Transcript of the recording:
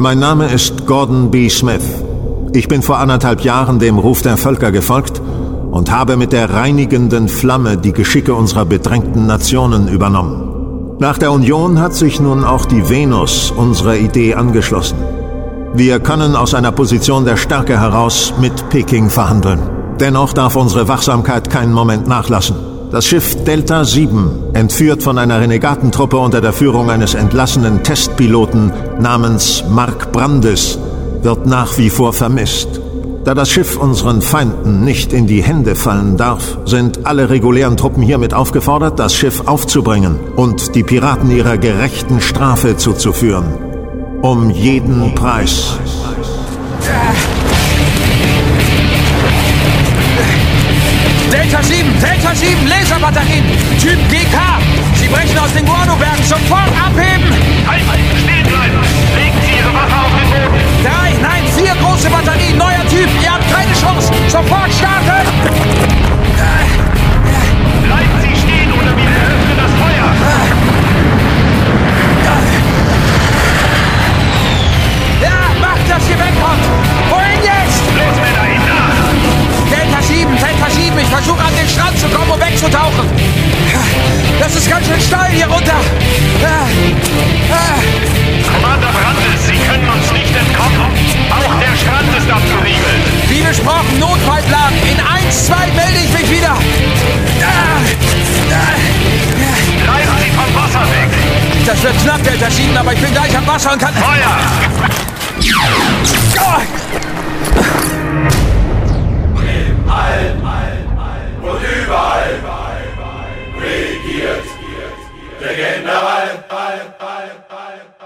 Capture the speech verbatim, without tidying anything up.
Mein Name ist Gordon B. Smith. Ich bin vor anderthalb Jahren dem Ruf der Völker gefolgt und habe mit der reinigenden Flamme die Geschicke unserer bedrängten Nationen übernommen. Nach der Union hat sich nun auch die Venus unserer Idee angeschlossen. Wir können aus einer Position der Stärke heraus mit Peking verhandeln. Dennoch darf unsere Wachsamkeit keinen Moment nachlassen. Das Schiff Delta sieben, entführt von einer Renegatentruppe unter der Führung eines entlassenen Testpiloten namens Mark Brandes, wird nach wie vor vermisst. Da das Schiff unseren Feinden nicht in die Hände fallen darf, sind alle regulären Truppen hiermit aufgefordert, das Schiff aufzubringen und die Piraten ihrer gerechten Strafe zuzuführen. Um jeden Preis. Delta sieben, Delta sieben, Laserbatterien, Typ G K. Sie brechen aus den Guano-Bergen, sofort abheben! Halt, stehen bleiben! Legen Sie Ihre Waffe auf den Boden! Drei, nein, vier große Batterien, neuer Typ, ihr habt keine Chance! Sofort starten! Bleiben Sie stehen oder wir eröffnen das Feuer! Ja, macht, dass ihr wegkommt! Wohin jetzt? Los, Männer, ihn nach! Delta sieben, Delta sieben, ich versuche an den Strand zu kommen, um wegzutauchen. Das ist ganz schön steil hier runter. Commander Brandes, Sie können uns nicht entkommen. Auch der Strand ist abgeriegelt. Wie besprochen, Notfallplan. In eins, zwei melde ich mich wieder. Bleiben Sie vom Wasser weg. Das wird knapp, Delta sieben, aber ich bin gleich am Wasser und kann... Feuer! Allen, und überall regiert der General.